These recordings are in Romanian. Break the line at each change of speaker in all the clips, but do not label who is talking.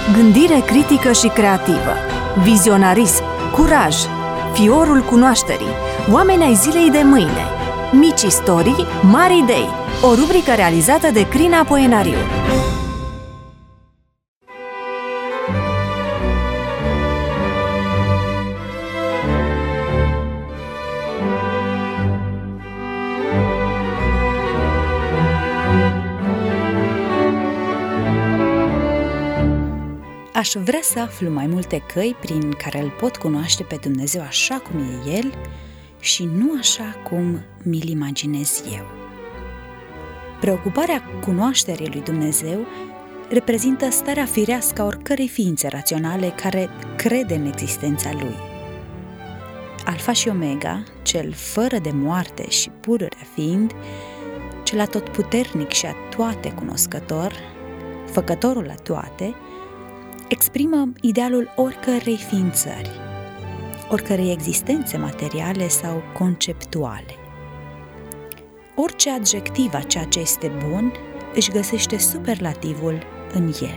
Gândire critică și creativă, vizionarism, curaj, fiorul cunoașterii, oameni ai zilei de mâine, mici istorii, mari idei, o rubrică realizată de Crina Poenariu.
Aș vrea să aflu mai multe căi prin care îl pot cunoaște pe Dumnezeu așa cum e El și nu așa cum mi-l imaginez eu. Preocuparea cunoașterii lui Dumnezeu reprezintă starea firească a oricărei ființe raționale care crede în existența Lui. Alfa și Omega, cel fără de moarte și pururea fiind, cel atotputernic și a toate cunoscător, făcătorul la toate, exprimă idealul oricărei ființări, oricărei existențe materiale sau conceptuale. Orice adjectiv a ceea ce este bun își găsește superlativul în el.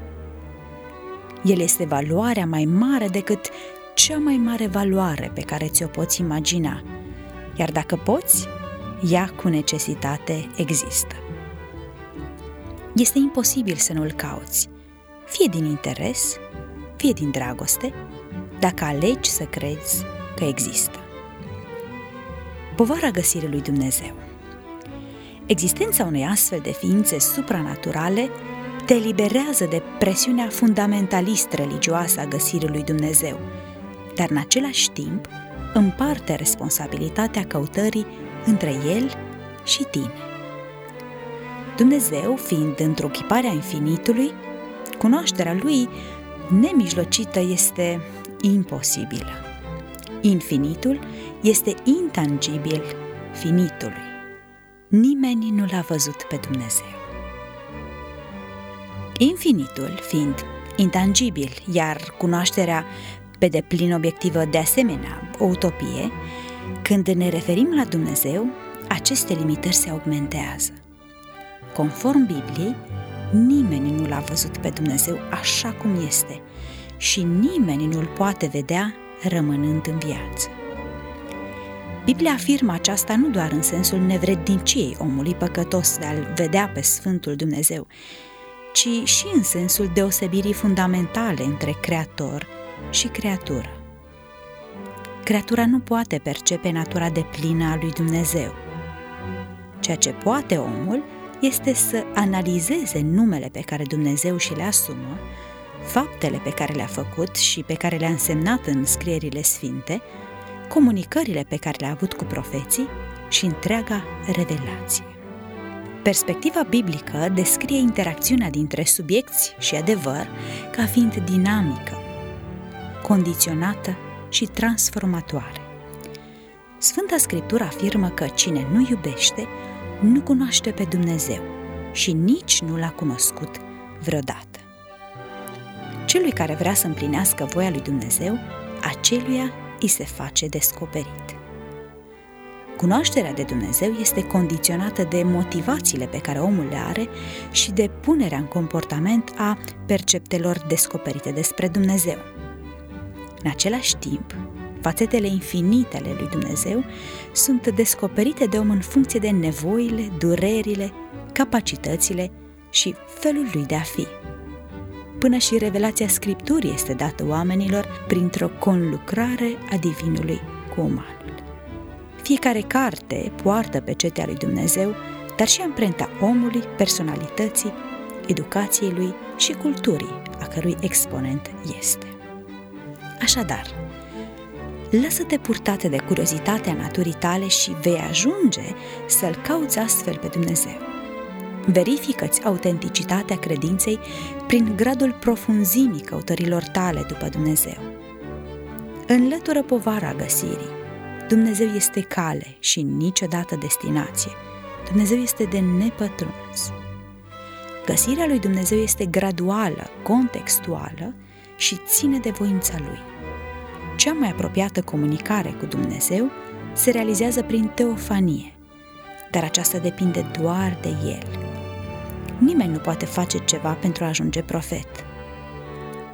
El este valoarea mai mare decât cea mai mare valoare pe care ți-o poți imagina, iar dacă poți, ea cu necesitate există. Este imposibil să nu-l cauți, fie din interes, fie din dragoste, dacă alegi să crezi că există. Povara găsirii lui Dumnezeu. Existența unei astfel de ființe supranaturale te eliberează de presiunea fundamentalist religioasă a găsirii lui Dumnezeu, dar în același timp împarte responsabilitatea căutării între El și tine. Dumnezeu, fiind întruchiparea infinitului, cunoașterea Lui nemijlocită este imposibilă. Infinitul este intangibil finitului. Nimeni nu l-a văzut pe Dumnezeu. Infinitul fiind intangibil, iar cunoașterea pe deplin obiectivă de asemenea o utopie, când ne referim la Dumnezeu, aceste limitări se augmentează. Conform Bibliei, nimeni nu l-a văzut pe Dumnezeu așa cum este și nimeni nu-l poate vedea rămânând în viață. Biblia afirmă aceasta nu doar în sensul nevredniciei omului păcătos de a-l vedea pe Sfântul Dumnezeu, ci și în sensul deosebirii fundamentale între Creator și creatură. Creatura nu poate percepe natura deplină a lui Dumnezeu. Ceea ce poate omul este să analizeze numele pe care Dumnezeu și le asumă, faptele pe care le-a făcut și pe care le-a însemnat în scrierile sfinte, comunicările pe care le-a avut cu profeții și întreaga revelație. Perspectiva biblică descrie interacțiunea dintre subiecți și adevăr ca fiind dinamică, condiționată și transformatoare. Sfânta Scriptură afirmă că cine nu iubește nu cunoaște pe Dumnezeu și nici nu l-a cunoscut vreodată. Celui care vrea să împlinească voia lui Dumnezeu, aceluia îi se face descoperit. Cunoașterea de Dumnezeu este condiționată de motivațiile pe care omul le are și de punerea în comportament a perceptelor descoperite despre Dumnezeu. În același timp, fațetele infinite ale lui Dumnezeu sunt descoperite de om în funcție de nevoile, durerile, capacitățile și felul lui de a fi. Până și revelația Scripturii este dată oamenilor printr-o conlucrare a Divinului cu umanul. Fiecare carte poartă pecetea lui Dumnezeu, dar și amprenta omului, personalității, educației lui și culturii, a cărui exponent este. Așadar, lasă-te purtate de curiozitatea naturii tale și vei ajunge să-L cauți astfel pe Dumnezeu. Verifică-ți autenticitatea credinței prin gradul profunzimii căutărilor tale după Dumnezeu. Înlătură povara găsirii. Dumnezeu este cale și niciodată destinație. Dumnezeu este de nepătruns. Găsirea lui Dumnezeu este graduală, contextuală și ține de voința Lui. Cea mai apropiată comunicare cu Dumnezeu se realizează prin teofanie, dar aceasta depinde doar de El. Nimeni nu poate face ceva pentru a ajunge profet.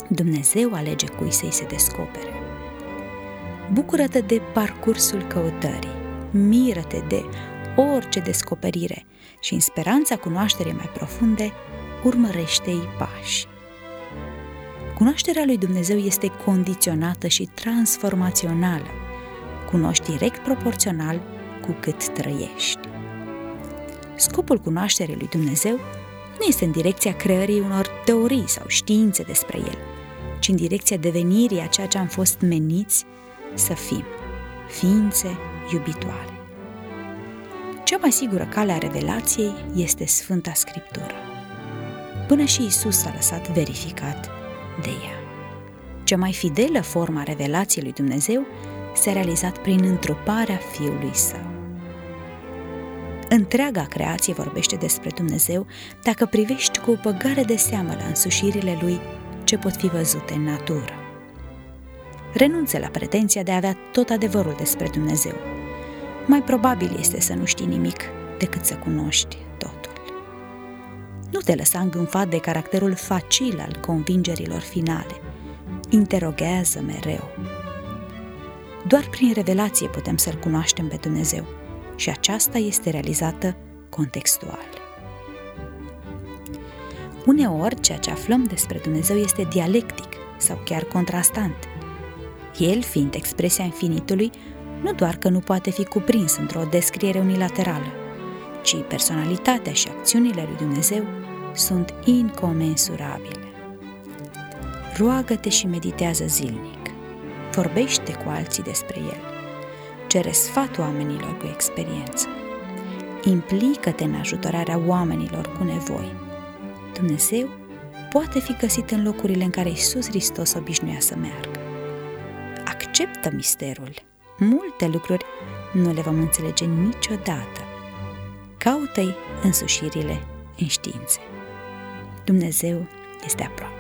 Dumnezeu alege cui să-i se descopere. Bucură-te de parcursul căutării, miră-te de orice descoperire și în speranța cunoașterii mai profunde, urmărește-i pași. Cunoașterea lui Dumnezeu este condiționată și transformațională. Cunoști direct proporțional cu cât trăiești. Scopul cunoașterii lui Dumnezeu nu este în direcția creării unor teorii sau științe despre El, ci în direcția devenirii a ceea ce am fost meniți să fim, ființe iubitoare. Cea mai sigură cale a revelației este Sfânta Scriptură. Până și Iisus s-a lăsat verificat de ea. Cea mai fidelă formă a revelației lui Dumnezeu s-a realizat prin întruparea Fiului Său. Întreaga creație vorbește despre Dumnezeu dacă privești cu o băgare de seamă la însușirile Lui ce pot fi văzute în natură. Renunță la pretenția de a avea tot adevărul despre Dumnezeu. Mai probabil este să nu știi nimic decât să cunoști totul. Nu te lăsa îngânfat de caracterul facil al convingerilor finale. Interoghează mereu. Doar prin revelație putem să-L cunoaștem pe Dumnezeu și aceasta este realizată contextual. Uneori, ceea ce aflăm despre Dumnezeu este dialectic sau chiar contrastant. El, fiind expresia infinitului, nu doar că nu poate fi cuprins într-o descriere unilaterală, ci personalitatea și acțiunile lui Dumnezeu sunt incomensurabile. Roagă-te și meditează zilnic. Vorbește cu alții despre El. Cere sfat oamenilor cu experiență. Implică-te în ajutorarea oamenilor cu nevoi. Dumnezeu poate fi găsit în locurile în care Iisus Hristos obișnuia să meargă. Acceptă misterul. Multe lucruri nu le vom înțelege niciodată. Caută-i însușirile în științe. Dumnezeu este aproape.